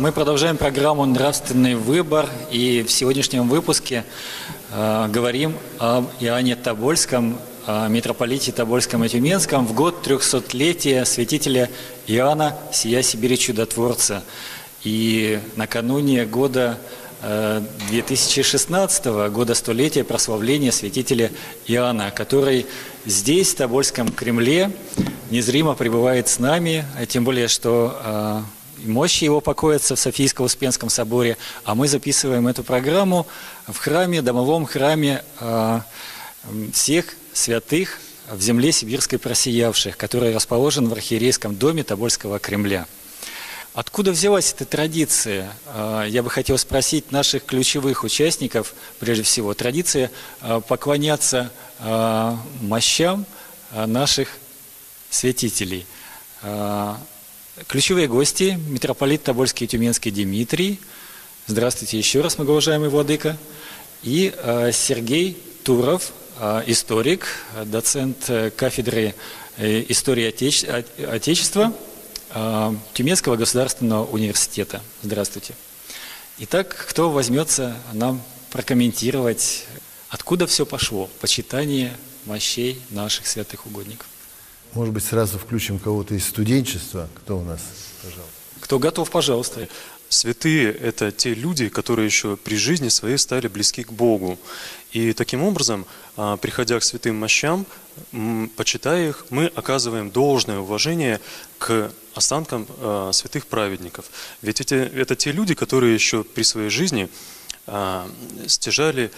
Мы продолжаем программу «Нравственный выбор», и в сегодняшнем выпуске говорим об Иоанне Тобольском, о митрополите Тобольском и Тюменском в год 300-летия святителя Иоанна «Сия Сибири чудотворца». И накануне года 2016 года столетия прославления святителя Иоанна, который здесь, в Тобольском Кремле, незримо пребывает с нами, тем более, что мощи его покоятся в Софийско-Успенском соборе, а мы записываем эту программу в храме, домовом храме всех святых в земле сибирской просиявших, который расположен в архиерейском доме Тобольского Кремля. Откуда взялась эта традиция? Я бы хотел спросить наших ключевых участников, прежде всего, традиция поклоняться мощам наших святителей. Ключевые гости – митрополит Тобольский и Тюменский Дмитрий. Здравствуйте еще раз, многоуважаемый владыка. И Сергей Туров, историк, доцент кафедры истории Отечества Тюменского государственного университета. Здравствуйте. Итак, кто возьмется нам прокомментировать, откуда все пошло, почитание мощей наших святых угодников? Может быть, сразу включим кого-то из студенчества? Кто у нас? Пожалуйста. Кто готов, пожалуйста. Святые – это те люди, которые еще при жизни своей стали близки к Богу. И таким образом, приходя к святым мощам, почитая их, мы оказываем должное уважение к останкам святых праведников. Ведь это те люди, которые еще при своей жизни стяжали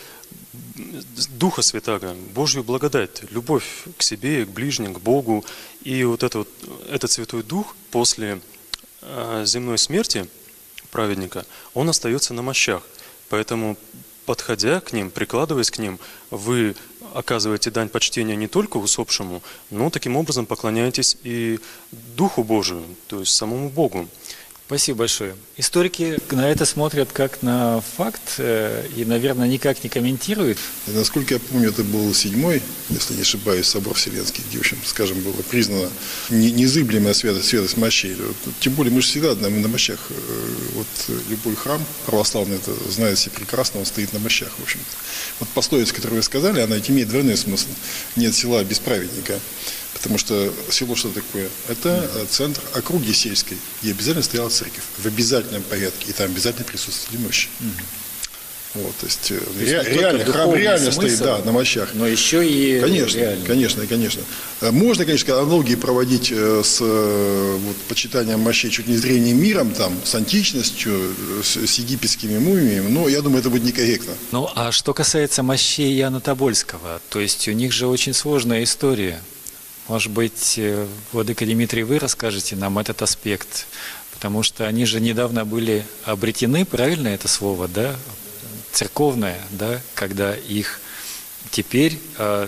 Духа Святаго, Божью благодать, любовь к себе, к ближним, к Богу. И вот этот Святой Дух после земной смерти праведника, он остается на мощах. Поэтому, подходя к ним, прикладываясь к ним, вы оказываете дань почтения не только усопшему, но таким образом поклоняетесь и Духу Божию, то есть самому Богу. Спасибо большое. Историки на это смотрят как на факт и, наверное, никак не комментируют. Насколько я помню, это был 7-й, если не ошибаюсь, собор Вселенский, где, в общем, скажем, была признана незыблемая святость мощей. Тем более мы же всегда на мощах. Вот любой храм православный это знает все прекрасно, он стоит на мощах, в общем-то. Вот пословица, которую вы сказали, она имеет двойной смысл. Нет села без праведника. Потому что село что такое? Это центр округи сельской, где обязательно стояла церковь в обязательном порядке, и там обязательно присутствовали мощи. Вот, то есть реально, храм реально стоит, да, на мощах. Но еще и конечно, реально. Конечно. Можно, конечно, аналогии проводить с почитанием мощей чуть не с древним миром, там, с античностью, с египетскими мумиями, но я думаю, это будет некорректно. Ну, а что касается мощей Иоанна Тобольского, то есть у них же очень сложная история. Может быть, владыка Дмитрий, вы расскажете нам этот аспект, потому что они же недавно были обретены, правильно это слово, да, церковное, да, когда их теперь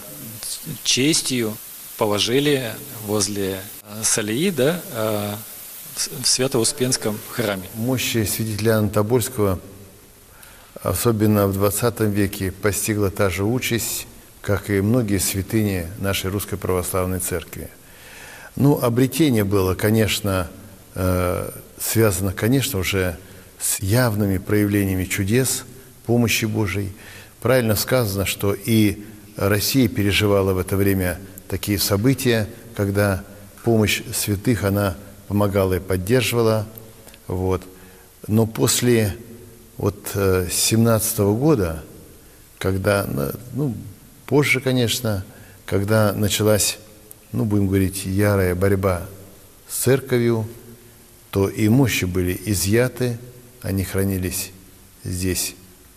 честью положили возле Салии, да, в Свято-Успенском храме. Мощи святителя Иоанна Тобольского, особенно в 20 веке, постигла та же участь, как и многие святыни нашей Русской Православной Церкви. Ну, обретение было, конечно, связано, конечно, уже с явными проявлениями чудес, помощи Божией. Правильно сказано, что и Россия переживала в это время такие события, когда помощь святых, она помогала и поддерживала. Вот. Но после 17 года, когда, позже, конечно, когда началась, будем говорить, ярая борьба с церковью, то и мощи были изъяты, они хранились здесь,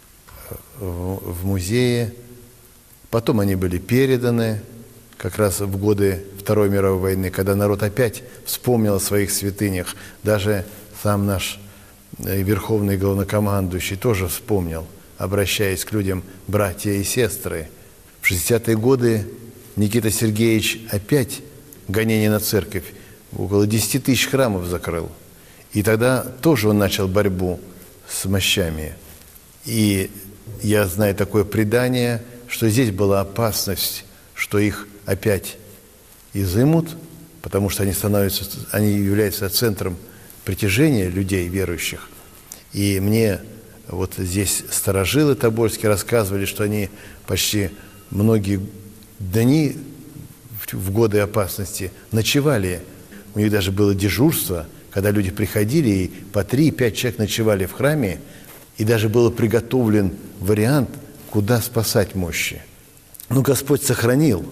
в музее. Потом они были переданы как раз в годы Второй мировой войны, когда народ опять вспомнил о своих святынях. Даже сам наш верховный главнокомандующий тоже вспомнил, обращаясь к людям: братья и сестры. В 60-е годы Никита Сергеевич опять гонение на церковь, около 10 тысяч храмов закрыл. И тогда тоже он начал борьбу с мощами. И я знаю такое предание, что здесь была опасность, что их опять изымут, потому что они являются центром притяжения людей верующих И мне вот здесь старожилы тобольские рассказывали, что они почти многие дни в годы опасности ночевали. У них даже было дежурство, когда люди приходили, и по 3-5 человек ночевали в храме, и даже был приготовлен вариант, куда спасать мощи. Но Господь сохранил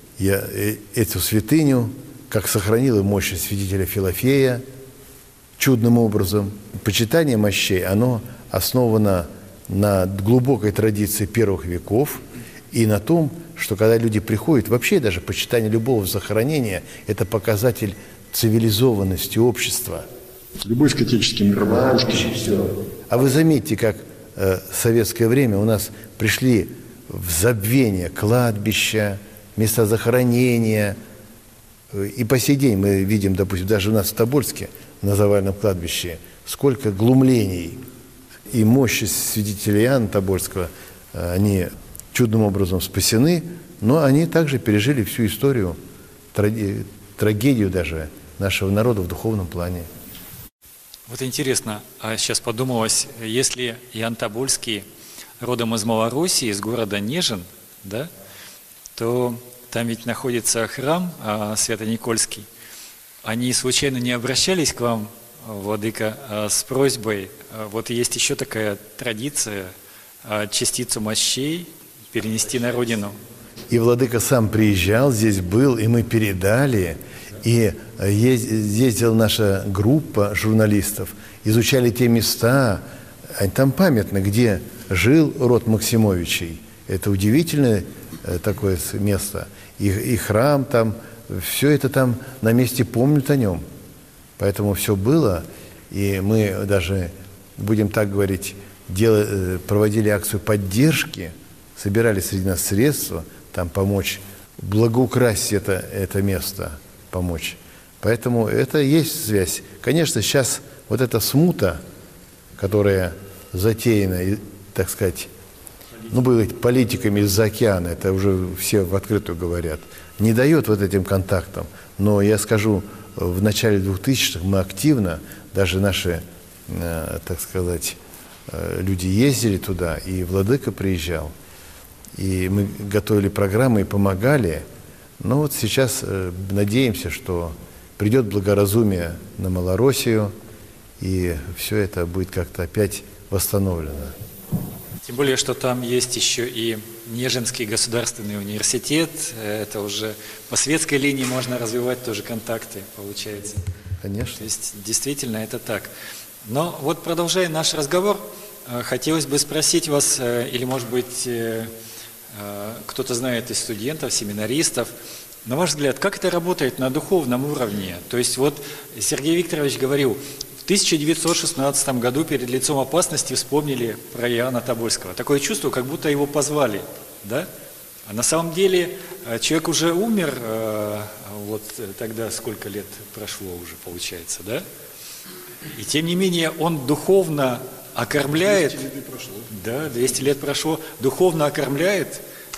эту святыню, как сохранил и мощи святителя Филофея, чудным образом. Почитание мощей, оно основано на глубокой традиции первых веков и на том, что когда люди приходят, вообще даже почитание любого захоронения – это показатель цивилизованности общества. Любовь к отеческим мирам. А вы заметьте, как в советское время у нас пришли в забвение кладбища, места захоронения. И по сей день мы видим, допустим, даже у нас в Тобольске, на Завальном кладбище, сколько глумлений. И мощи святителя Иоанна Тобольского, они чудным образом спасены, но они также пережили всю историю, трагедию даже нашего народа в духовном плане. Вот интересно, а сейчас подумалось, если Иоанн Тобольский родом из Малороссии, из города Нежин, да, то там ведь находится храм Свято-Никольский. Они случайно не обращались к вам, владыка, с просьбой, вот есть еще такая традиция, частицу мощей перенести на родину? И владыка сам приезжал, здесь был, и мы передали, и ездила наша группа журналистов, изучали те места, там памятно, где жил род Максимовичей. Это удивительное такое место. И храм там, все это там на месте помнят о нем. Поэтому все было, и мы даже, будем так говорить, проводили акцию поддержки, собирали среди нас средства, там помочь благоукрасить это место, помочь. Поэтому это есть связь. Конечно, сейчас вот эта смута, которая затеяна, так сказать, политиками из-за океана, это уже все в открытую говорят, не дает вот этим контактам. Но я скажу, в начале 2000-х мы активно, даже наши, так сказать, люди ездили туда, и владыка приезжал. И мы готовили программы и помогали. Но вот сейчас надеемся, что придет благоразумие на Малороссию, и все это будет как-то опять восстановлено. Тем более, что там есть еще и Нежинский государственный университет. Это уже по светской линии можно развивать тоже контакты, получается. Конечно. То есть действительно это так. Но вот продолжая наш разговор, хотелось бы спросить вас, или может быть кто-то знает из студентов, семинаристов, на ваш взгляд, как это работает на духовном уровне? То есть вот Сергей Викторович говорил, в 1916 году перед лицом опасности вспомнили про Иоанна Тобольского. Такое чувство, как будто его позвали, да? А на самом деле человек уже умер, вот тогда сколько лет прошло уже, получается, да? И тем не менее он духовно окормляет, 200 лет прошло. Да, 200 лет прошло, духовно окормляет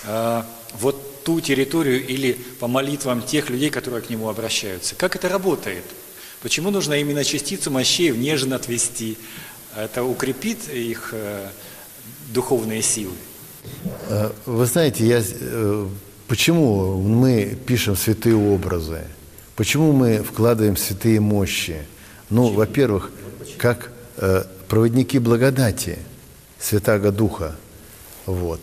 вот ту территорию или по молитвам тех людей, которые к нему обращаются. Как это работает? Почему нужно именно частицу мощей в Нежин отвести? Это укрепит их духовные силы? Вы знаете, почему мы пишем святые образы? Почему мы вкладываем святые мощи? Ну, во-первых, как проводники благодати Святаго Духа, вот.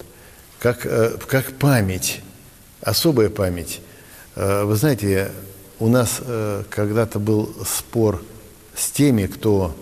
Как память, особая память. Вы знаете, у нас когда-то был спор с теми, кто,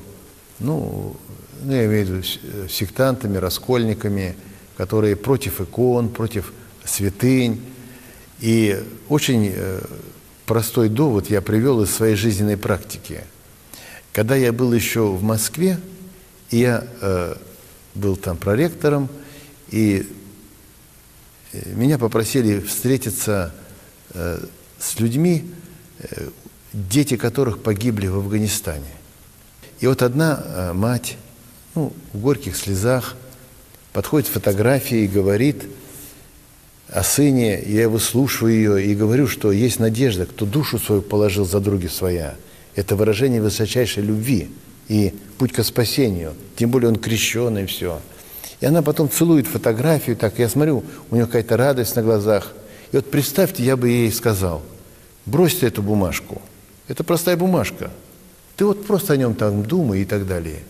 я имею в виду сектантами, раскольниками, которые против икон, против святынь. И очень простой довод я привел из своей жизненной практики. Когда я был еще в Москве, я был там проректором, и меня попросили встретиться с людьми, дети которых погибли в Афганистане. И вот одна мать, в горьких слезах, подходит с фотографией и говорит о сыне. Я выслушиваю ее и говорю, что есть надежда, кто душу свою положил за други своя. Это выражение высочайшей любви и путь к спасению. Тем более он крещеный, все. И она потом целует фотографию, так я смотрю, у нее какая-то радость на глазах. И вот представьте, я бы ей сказал, брось ты эту бумажку. Это простая бумажка. Ты вот просто о нем там думай и так далее.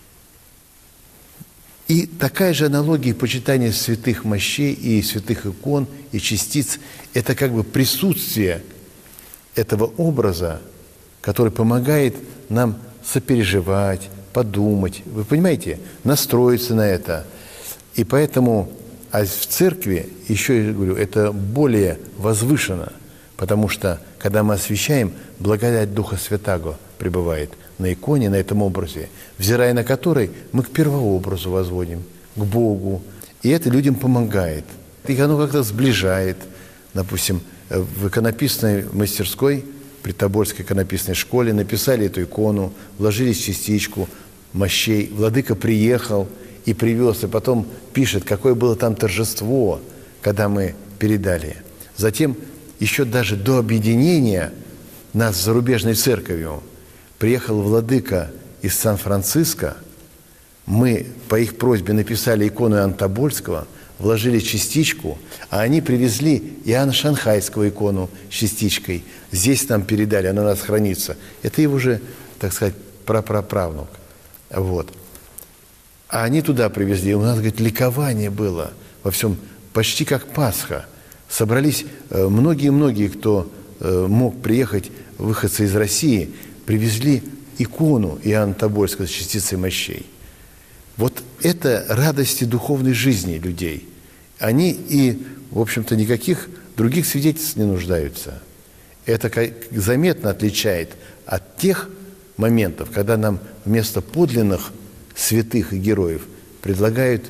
И такая же аналогия почитания святых мощей и святых икон и частиц – это как бы присутствие этого образа, который помогает нам сопереживать, подумать, вы понимаете, настроиться на это. И поэтому в церкви, еще я говорю, это более возвышено, потому что, когда мы освящаем, благодать Духа Святаго пребывает на иконе, на этом образе, взирая на который, мы к первообразу возводим, к Богу. И это людям помогает. И оно как-то сближает. Допустим, в иконописной мастерской, при Тобольской иконописной школе, написали эту икону, вложили частичку мощей. Владыка приехал и привез, и потом пишет, какое было там торжество, когда мы передали. Затем, еще даже до объединения нас с зарубежной церковью, приехал владыка из Сан-Франциско, мы по их просьбе написали икону Иоанна Тобольского, вложили частичку, а они привезли Иоанна Шанхайского икону с частичкой. Здесь нам передали, она у нас хранится. Это его же, так сказать, прапраправнук. Вот. А они туда привезли, и у нас, говорит, ликование было во всем, почти как Пасха. Собрались многие-многие, кто мог приехать, выходцы из России, привезли икону Иоанна Тобольского с частицей мощей. Вот это радости духовной жизни людей. Они и, в общем-то, никаких других свидетельств не нуждаются. Это заметно отличает от тех моментов, когда нам вместо подлинных святых и героев предлагают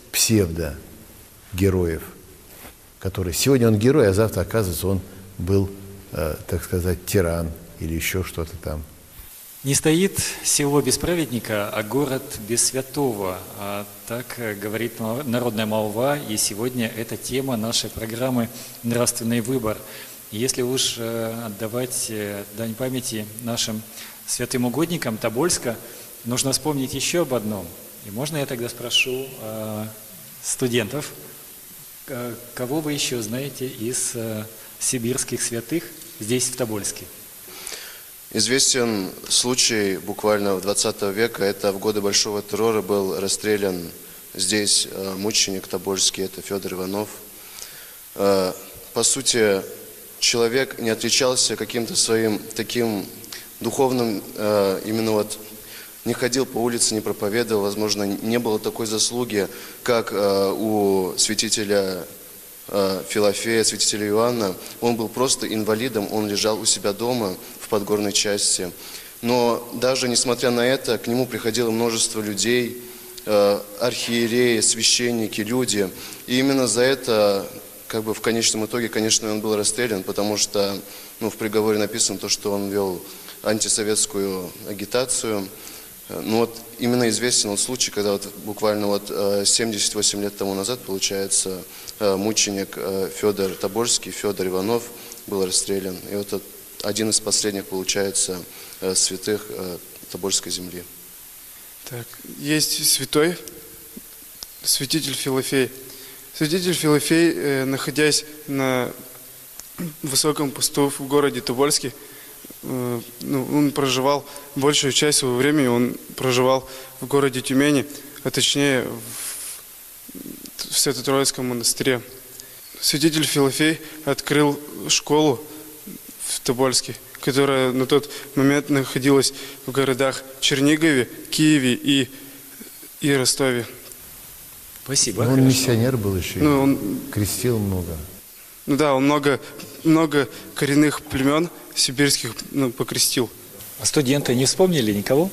псевдогероев, которые сегодня он герой, а завтра, оказывается, он был, так сказать, тиран или еще что-то там. Не стоит село без праведника, а город без святого. Так говорит народная молва, и сегодня это тема нашей программы «Нравственный выбор». И если уж отдавать дань памяти нашим святым угодникам Тобольска, нужно вспомнить еще об одном. И можно я тогда спрошу студентов, кого вы еще знаете из сибирских святых здесь, в Тобольске? Известен случай буквально в 20 века, это в годы Большого террора был расстрелян здесь мученик тобольский, это Федор Иванов. По сути, человек не отличался каким-то своим таким духовным, именно вот не ходил по улице, не проповедовал, возможно, не было такой заслуги, как у святителя Филофея, святителя Иоанна. Он был просто инвалидом, он лежал у себя дома в подгорной части. Но даже несмотря на это, к нему приходило множество людей, архиереи, священники, люди. И именно за это, как бы в конечном итоге, конечно, он был расстрелян, потому что в приговоре написано то, что он вел антисоветскую агитацию. Но вот именно известен вот случай, когда вот буквально вот 78 лет тому назад, получается, мученик Федор Тобольский, Федор Иванов был расстрелян. И вот один из последних, получается, святых Тобольской земли. Так, есть святой, святитель Филофей. Святитель Филофей, находясь на высоком посту в городе Тобольске, он проживал большую часть своего времени, он проживал в городе Тюмени, а точнее в Свято-Троицком монастыре. Святитель Филофей открыл школу в Тобольске, которая на тот момент находилась в городах Чернигове, Киеве и Ростове. Спасибо. Но он миссионер был еще, он крестил много. Он много коренных племен сибирских покрестил. А студенты не вспомнили никого?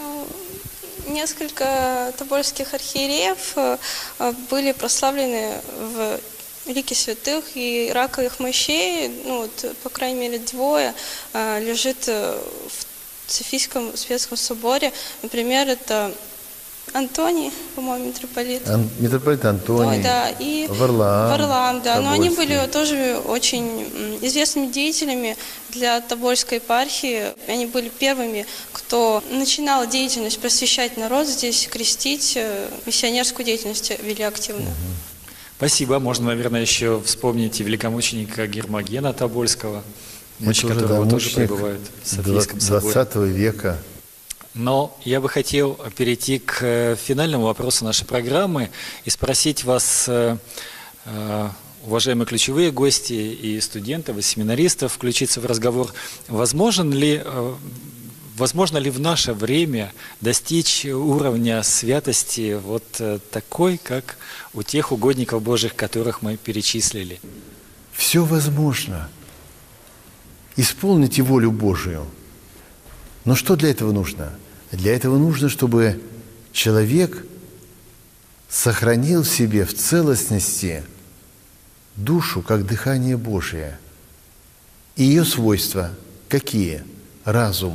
Несколько тобольских архиереев были прославлены в лике святых и раковых мощей, по крайней мере, двое лежит в Софийском Светском соборе. Например, это Антоний, по-моему, митрополит. Митрополит Антоний, Ой, да, и Варлаам, да. Но они Тобольский. были тоже очень известными деятелями для Тобольской епархии. Они были первыми, кто начинал деятельность просвещать народ здесь, крестить, миссионерскую деятельность вели активно. Спасибо. Можно, наверное, еще вспомнить и великомученика Гермогена Тобольского, мощи Это уже, которого да, тоже мученик пребывают в Софийском соборе. 20 века. Но я бы хотел перейти к финальному вопросу нашей программы и спросить вас, уважаемые ключевые гости и студентов, и семинаристов, включиться в разговор. Возможно ли в наше время достичь уровня святости вот такой, как у тех угодников Божьих, которых мы перечислили? Все возможно. Исполните волю Божию. Но что для этого нужно? Для этого нужно, чтобы человек сохранил в себе в целостности душу, как дыхание Божие. И ее свойства какие? Разум,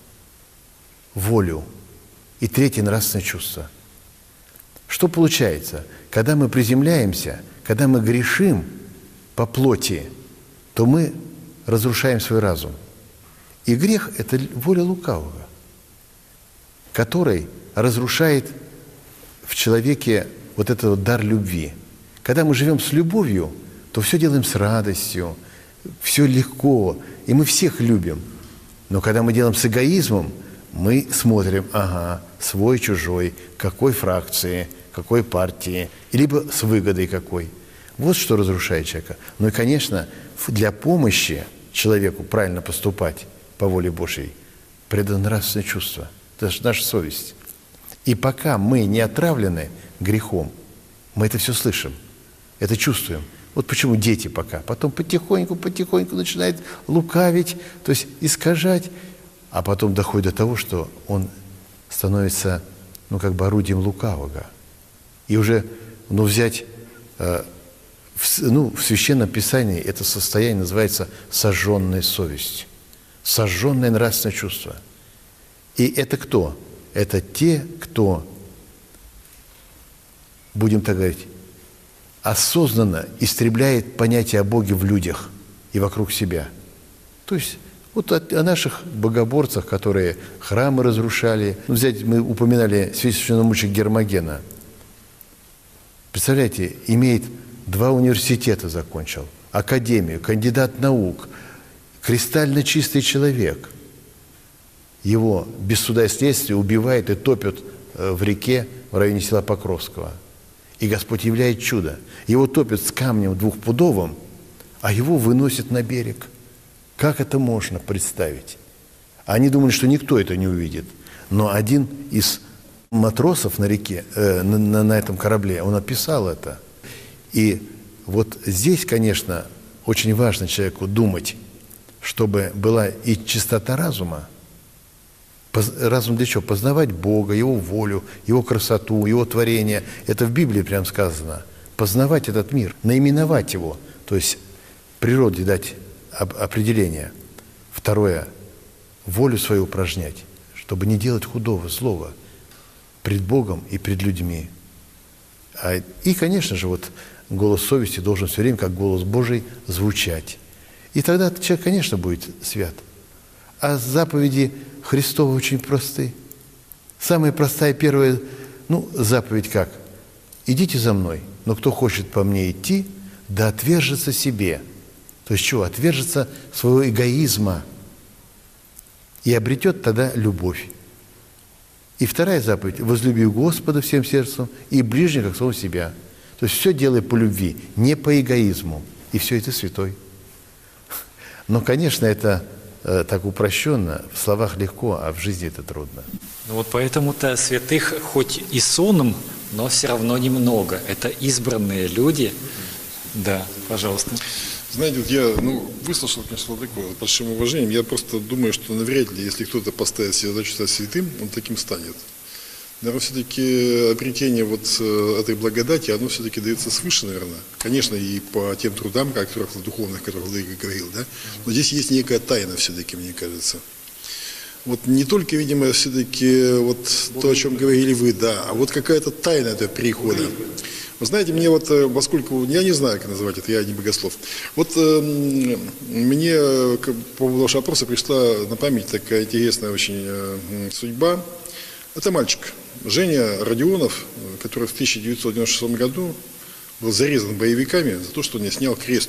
волю и третье – нравственное чувство. Что получается? Когда мы приземляемся, когда мы грешим по плоти, то мы разрушаем свой разум. И грех – это воля лукавого, который разрушает в человеке вот этот вот дар любви. Когда мы живем с любовью, то все делаем с радостью, все легко, и мы всех любим. Но когда мы делаем с эгоизмом, мы смотрим, ага, свой, чужой, какой фракции, какой партии, либо с выгодой какой. Вот что разрушает человека. Ну и, конечно, для помощи человеку правильно поступать по воле Божьей предано нравственное чувство. Это же наша совесть. И пока мы не отравлены грехом, мы это все слышим, это чувствуем. Вот почему дети пока. Потом потихоньку начинает лукавить, то есть искажать, а потом доходит до того, что он становится, орудием лукавого. И уже, взять, в Священном Писании это состояние называется сожженная совесть, сожженное нравственное чувство. И это кто? Это те, кто, будем так говорить, осознанно истребляет понятие о Боге в людях и вокруг себя. То есть вот о наших богоборцах, которые храмы разрушали. Мы упоминали священного мученика Гермогена. Представляете, имеет 2 университета закончил, академию, кандидат наук, кристально чистый человек. Его без суда и следствия убивают и топят в реке в районе села Покровского. И Господь являет чудо. Его топят с камнем 2-пудовым, а его выносят на берег. Как это можно представить? Они думали, что никто это не увидит. Но один из матросов на реке, на этом корабле, он описал это. И вот здесь, конечно, очень важно человеку думать, чтобы была и чистота разума. Разум для чего? Познавать Бога, Его волю, Его красоту, Его творение. Это в Библии прям сказано. Познавать этот мир, наименовать его, то есть природе дать определение. Второе, волю свою упражнять, чтобы не делать худого, злого пред Богом и пред людьми. И, конечно же, голос совести должен все время, как голос Божий, звучать. И тогда человек, конечно, будет свят. А заповеди Христовы очень просты. Самая простая первая, заповедь как? Идите за мной, но кто хочет по мне идти, да отвержется себе. То есть чего? Отвержется своего эгоизма и обретет тогда любовь. И вторая заповедь – возлюби Господа всем сердцем и ближнего, как самого себя. То есть все делай по любви, не по эгоизму. И все это святой. Но, конечно, это так упрощенно, в словах легко, а в жизни это трудно. Поэтому-то святых хоть и сонм, но все равно немного. Это избранные люди. Да, пожалуйста. Знаете, я выслушал, конечно, такое с большим уважением. Я просто думаю, что навряд ли, если кто-то поставит себе задачу стать святым, он таким станет. Наверное, все-таки обретение этой благодати, оно все-таки дается свыше, наверное. Конечно, и по тем трудам, духовных, о которых Владыка говорил, да. Но здесь есть некая тайна все-таки, мне кажется. вот не только, видимо, все-таки вот то, о чем говорили вы, да, а вот какая-то тайна этого перехода. Вы знаете, мне вот, поскольку, я не знаю, как называть это, я не богослов, вот мне по поводу вашего вопроса пришла на память такая интересная очень судьба. Это мальчик, Женя Родионов, который в 1996 году был зарезан боевиками за то, что он не снял крест.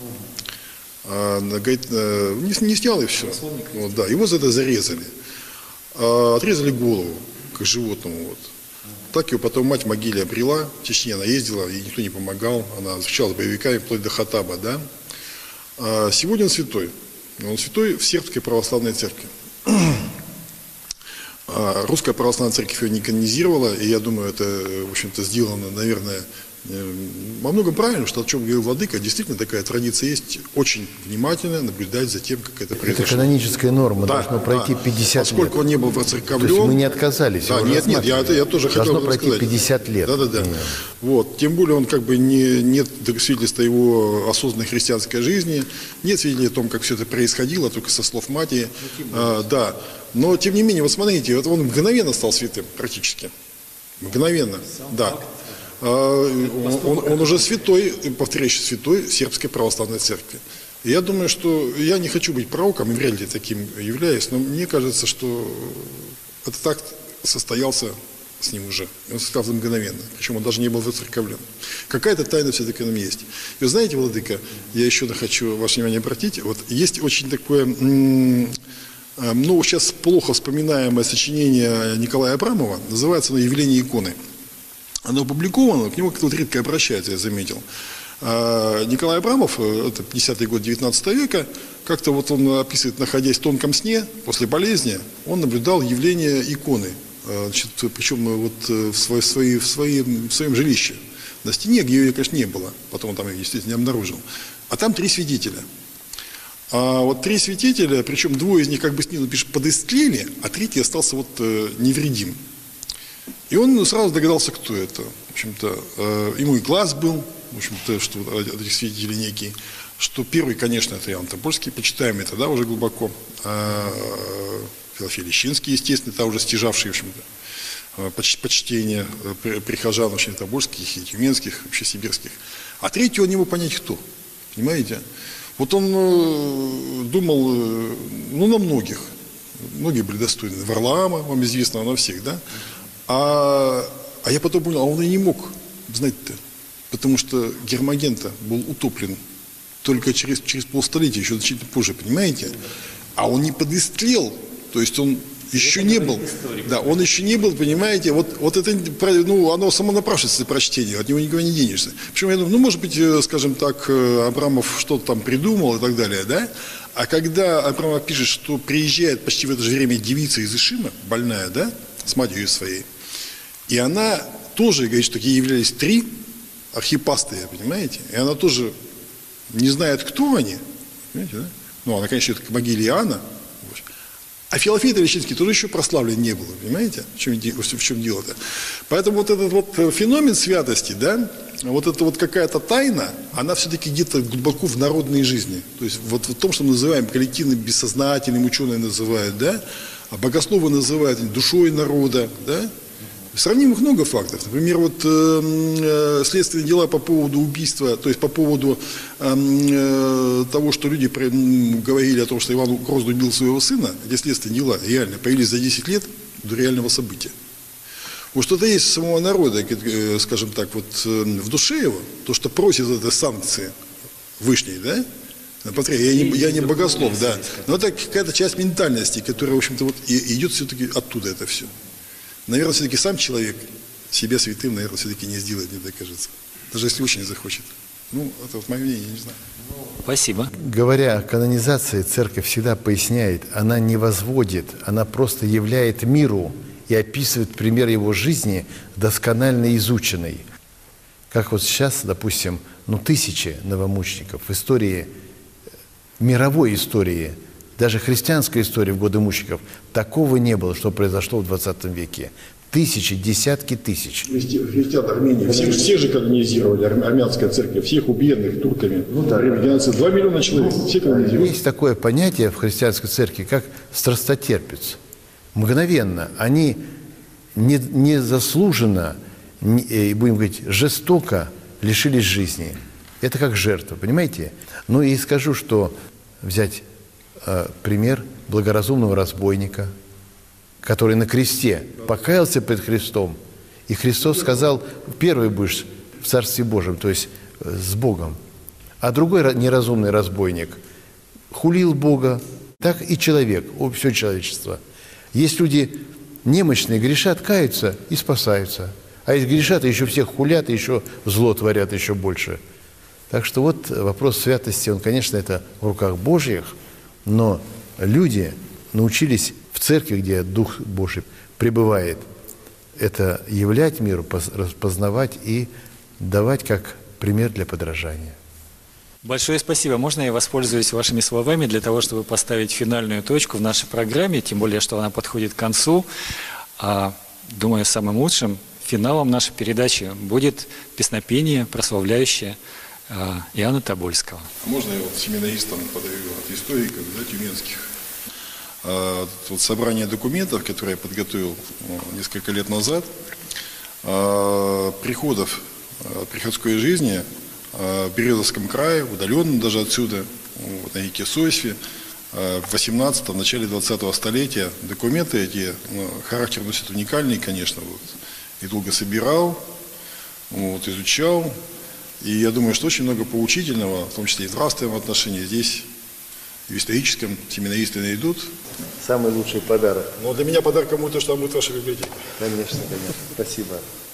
Не снял и все. Вот, да, его за это зарезали. Отрезали голову, как животному. Вот. Так его потом мать в могиле обрела, в Чечне она ездила, ей никто не помогал, она встречалась с боевиками вплоть до Хаттаба, да. Сегодня он святой в Сербской православной церкви. Русская православная церковь его не канонизировала, и я думаю, это, в общем-то, сделано, наверное, во многом правильно, что о чем говорил владыка, действительно такая традиция есть, очень внимательно наблюдать за тем, как это произошло. Это каноническая норма, да, должно пройти 50 лет. Поскольку он не был воцерковлен... То есть мы не отказались. Да, нет, я тоже хотел должно пройти сказать. 50 лет. Да. Вот. Тем более он как бы нет свидетельства его осознанной христианской жизни, нет свидетельства о том, как все это происходило, только со слов матери. Да. Но тем не менее, вот смотрите, вот он мгновенно стал святым практически. Мгновенно, да. Он уже святой, повторяющий святой Сербской православной церкви. И я думаю, что я не хочу быть пророком, и вряд ли таким являюсь, но мне кажется, что этот акт состоялся с ним уже. Он состоялся мгновенно, причем он даже не был воцерковлен. Какая-то тайна все-таки нам есть. И вы знаете, владыка, я еще хочу ваше внимание обратить, вот есть очень такое, сейчас плохо вспоминаемое сочинение Николая Абрамова, называется оно «Явление иконы». Оно опубликовано, к нему как-то вот редко обращается, я заметил. Николай Абрамов, это 50-й год 19 века, как-то вот он описывает, находясь в тонком сне, после болезни, он наблюдал явление иконы, значит, причем вот в своем жилище. На стене, где ее, конечно, не было, потом он там ее, естественно, не обнаружил. А там 3 свидетеля. А вот 3 свидетеля, причем 2 из них как бы снизу пишет подистлели, а 3-й остался вот невредим. И он сразу догадался, кто это. В общем-то, ему и глаз был, в общем-то, что от этих свидетелей некий, что первый, конечно, это Иоанн Тобольский, почитаемый тогда уже глубоко, Филофей Лещинский, естественно, тогда уже стяжавший, в общем-то, почтение прихожан, в общем, тобольских и тюменских, вообще сибирских. А 3-й он не мог понять, кто. Понимаете? Вот он думал, на многих. Многие были достойны. Варлаама, вам известно, на всех, да? А я потом понял, а он и не мог знать-то, потому что Гермоген-то был утоплен только через полстолетия, еще значительно позже, понимаете? А он не подистлел, то есть он еще не был, да, он еще не был, понимаете, вот это, оно само напрашивается прочтение, от него никуда не денешься. Причем я думаю, может быть, скажем так, Абрамов что-то там придумал и так далее, да? А когда Абрамов пишет, что приезжает почти в это же время девица из Ишима, больная, да, с матерью своей, и она тоже говорит, что ей являлись 3 архипастыря, понимаете? И она тоже не знает, кто они, понимаете, да? Она, конечно, идет к могиле Иоанна. А Филофей Лещинский тоже еще прославлен не был, понимаете, в чем дело-то. Поэтому вот этот вот феномен святости, да, вот эта вот какая-то тайна, она все-таки где-то глубоко в народной жизни. То есть вот в том, что мы называем коллективным, бессознательным, ученые называют, да, а богословы называют душой народа, да. Сравнимых много фактов. Например, вот следственные дела по поводу убийства, то есть по поводу того, что люди говорили о том, что Иван Грозный убил своего сына, эти следственные дела реально появились за 10 лет до реального события. Вот что-то есть у самого народа, скажем так, вот в душе его, то, что просит этой санкции Вышней, да? Я не богослов, да. Но это какая-то часть ментальности, которая, в общем-то, вот идет все-таки оттуда это все. Наверное, все-таки сам человек себя святым, наверное, все-таки не сделает, мне так кажется. Даже если очень захочет. Это вот мое мнение, не знаю. Спасибо. Говоря о канонизации, церковь всегда поясняет, она не возводит, она просто являет миру и описывает пример его жизни, досконально изученный. Как вот сейчас, допустим, 1000 новомучеников в истории, мировой истории, даже христианской истории в годы мучеников, такого не было, что произошло в 20 веке. Тысячи, десятки тысяч. Христиан Армении, всех же колонизировали, армянская церковь, всех убиенных турками. 2 миллиона человек, все колонизировали. Есть такое понятие в христианской церкви, как страстотерпец. Мгновенно они незаслуженно, будем говорить, жестоко лишились жизни. Это как жертва, понимаете? Ну и скажу, что взять пример благоразумного разбойника, который на кресте покаялся пред Христом, и Христос сказал: первый будешь в Царстве Божьем, то есть с Богом. А другой неразумный разбойник хулил Бога, так и человек, все человечество. Есть люди немощные, грешат, каются и спасаются. А если грешат, еще всех хулят, и еще зло творят еще больше. Так что вот вопрос святости, он, конечно, это в руках Божьих, но люди научились в церкви, где Дух Божий пребывает, это являть миру, распознавать и давать как пример для подражания. Большое спасибо. Можно я воспользуюсь вашими словами для того, чтобы поставить финальную точку в нашей программе, тем более, что она подходит к концу. Думаю, самым лучшим финалом нашей передачи будет песнопение, прославляющее Иоанна Тобольского. Можно я вот семинаристам подаю от историков, тюменских? Вот собрание документов, которые я подготовил несколько лет назад, приходов приходской жизни в Березовском крае, удаленно даже отсюда, на реке Сойсве, в 18-м, в начале 20-го столетия. Документы эти, характер носят уникальный, конечно, и долго собирал, изучал. И я думаю, что очень много поучительного, в том числе и в нравственном отношении, здесь в историческом семинаристы найдут. Самый лучший подарок. Но для меня подарком будет то, что там будет ваша библиотека. Конечно, конечно. Спасибо.